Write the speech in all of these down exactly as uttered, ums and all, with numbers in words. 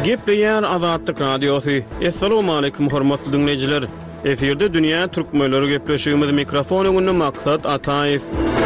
Gepleýär Azatlyk Radiosu. Assalamu alaykum hormatly dinleyijiler. Eferde dünýä türkmenleri gepleşigimiz mikrofon öňünde Maksat Ataýew.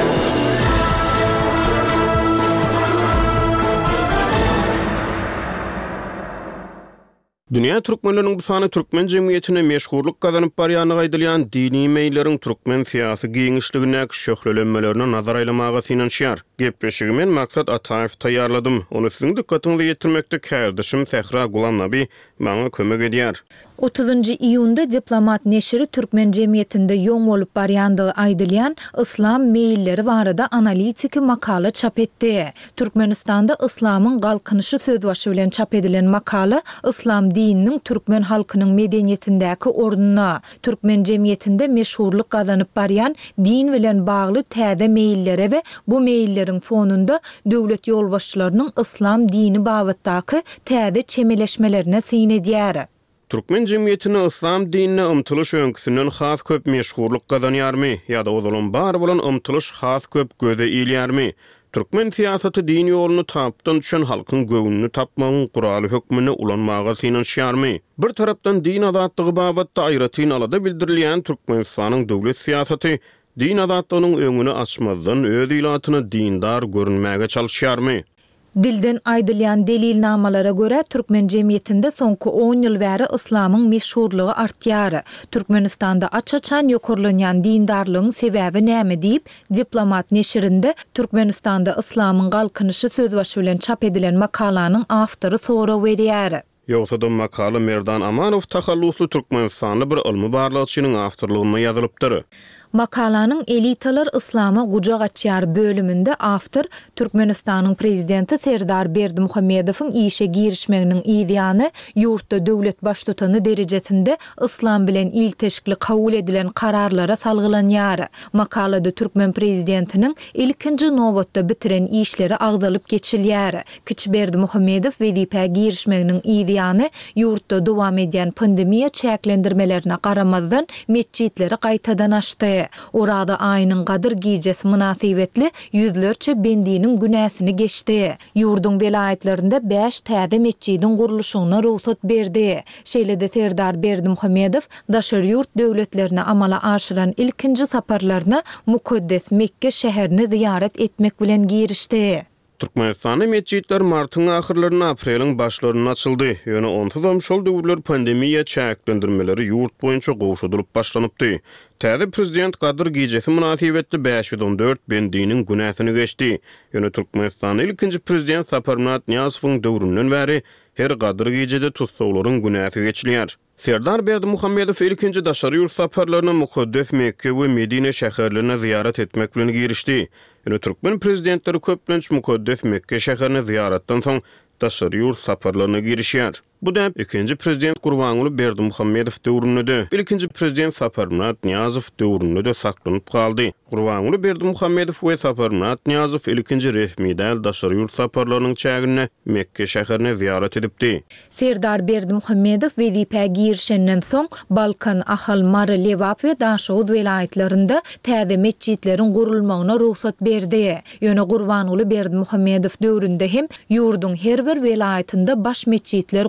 Dünya türkmenleriniň bu sany türkmen jemgyýetine meşhurluk gazanyp barýanyny aýdylýan dini meýilleriň türkmen syýasy giňişligine şöhrelenmelerine nazar aýlamaga synanýar. Gepleşigimi Maksat Ataýew taýýarladym. Onu siziň dikkatinizi ýetirmekde kärdeşim Sehra Gulamnaby maňa kömek edýär. otuzuncu iyunda Diplomat neşri türkmen jemgyýetinde ýoň bolup barýandygy aýdylýan islam meýilleri barada analitik makala çap etdi. Türkmenistanda islamyň galkynyşy söz başy bilen çap edilen makala islam dininiň türkmen halkynyň medeniýetindäki ornuny, türkmen jemgyýetinde meşhurluk gazanyp barýan din bilen bagly täze meýillere we bu meýilleriň fonunda döwlet ýolbaşçylarynyň islam dini babatdaky täze çemeleşmelerine syn edýär. Türkmen jemgyýetine islam dinine ymtylyş öňküsünden has köp meşhurluk gazanýarmy ýa-da ozalan bar bolan ymtylyş has köp göze ilýärmi? Türkmen siýasaty din ýolunu tapdan düşen halkyň göwnüni tapmagyň guraly hökmüne ulanmaga synanýarmy? Bir tarapdan din azatlygy babatda aýratyn alada bildirilýän Türkmenistanyň döwlet siýasaty din azatlygynyň öňüni açmazdan öz ilatyny dindar görünmäge çalışýarmy? Dilden aýdylýan delilnamalara göre türkmen jemgyýetinde soňky on ýyl bäri islamyň meşhurlugy artýar. Türkmenistanda açaçan ýokurlanýan dindarlygyň sebäbi näme diýip Diplomat neşrinde Türkmenistanda islamyň galkynyşy söz başy bilen çap edilen makalanyň awtory sora berýär. Ýogsa da makala Merdan Amanow tahallusly Türkmenistanly bir ilmi barlygçynyň awtorlygyna ýazylypdyr. Makalanyň elitalar islama gucak açýar bölüminde awtor Türkmenistanyň prezidenti Serdar Berdimuhammedowyň işe girişmeginiň ideýany ýurtda döwlet baştutany derejesinde islam bilen ilteşikli kabul edilen kararlara salgylanýar. Makalada Türkmen prezidentiniň ilkinji nowatda bitiren işleri agzalyp geçilýär. Kiçi Berdimuhammedow wezipä girişmeginiň ideýany ýurtda dowam edýän pandemiýa çäklendirmelerine garamazdan mesjidleri gaýtadan açdy. Orada aýynyň gadyr gijesi münasibetli ýüzlerçe bendiniň günäsini geçdi. Ýurdun welaýetlerinde beş täze mesjidin guruluşyna ruhsat berdi. Şeýle-de Serdar Berdimuhammedow daşary ýurt döwletlerine amala aşyran ilkinji saparlaryna Mukaddes Mekke şäherini ziyaret etmek bilen girişdi. Türkmenistanyň mesjidler martyň ahyrlaryna apreliň başlaryna açyldy. Ýöne ondan şol döwürler pandemiýa çäklendirmeleri ýurt boýunça gowşadylyp başlanypdy. Täze prezident gadyr gijesi münasibetli beş yüz on dört bendiniň günäsini geçdi. Ýöne Türkmenistanyň ilkinji prezident Saparmurat Niyazowyň döwründen bäri her gadyr gijede tutsawlaryň günäsi geçilýär. Serdar Berdimuhammedow ilkinji daşary ýurt saparlaryna Mukaddes Mekke we Medine şäherlerine ziyaret etmek bilen girişdi. Ýöne Türkmen prezidentleri köplenç Mukaddes Mekke şäherini ziyaretden soň daşary ýurt saparlaryna girişýär. Bu da ikinci prezident Gurbanuly Berdimuhammedow döwründe, ikinci prezident Saparmurat Niyazow döwründe saklanyp galdy. Gurbanuly Berdimuhammedow we Saparmurat Niyazow ikinci resmi däl daşary ýurt saparlarynyň çägine Mekke şäherini ziyaret edipdi. Serdar Berdimuhammedow wezipä girişenden soň Balkan, Ahal, Mary, Lewap we Daşawud welaýetlerinde täze mesjidleriň gurulmagyna ruhsat berdi. Ýöne Gurbanuly Berdimuhammedow döwründe hem ýurdun her bir welaýetinde baş mesjidler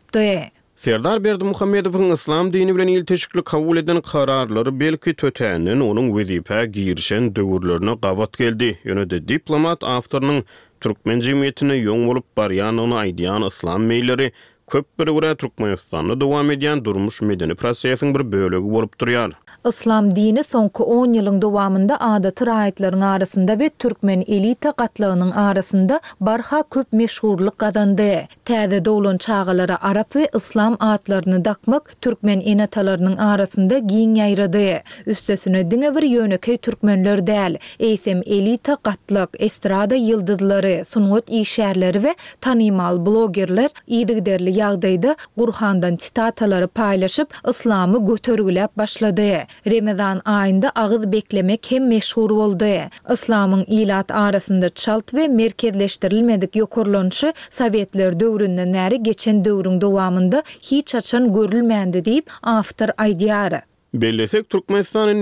Serdar Berdimuhammedowyň islam dini bilen ilteşikli kabul eden kararlary belki tötänen onuň wezipä girişen döwürlerine gawat geldi. Ýöne-de diplomat awtorynyň türkmen jemgyýetine ýoň bolup barýanyny aýdýan islam meýilleri köp bir gura Türkmenistanda dowam edýän durmuş medeni prosesiň bir bölegi bolup durýar. Islam dini soňky on ýylyň dowamında adaty raýatlaryň arasynda we türkmen elita gatlygynyň arasynda barha köp meşhurluk gazandy. Täze dowlan çağalara arap we islam atlaryny dakmak türkmen enatalarynyň arasynda giň ýaýrady. Üstesine diňe bir ýönekey türkmenler däl, eýsem elita gatlyk, estrada ýyldızlary, sungat işärleri we tanymal blogerler ýygyderli ýagdaýda Gurhandan sitatalary paýlaşyp islamy götergiläp başlady. Ramazan aýynda agyz beklemek hem meşhur boldy. Islamyň ilat arasynda çalt we merkezleşdirilmedik ýokurlanşy Sowetler döwründen näri geçen döwrüň dowamında hiç açan görülmändi diýip awtor aýdýar. Bellesek Türkmenistanyň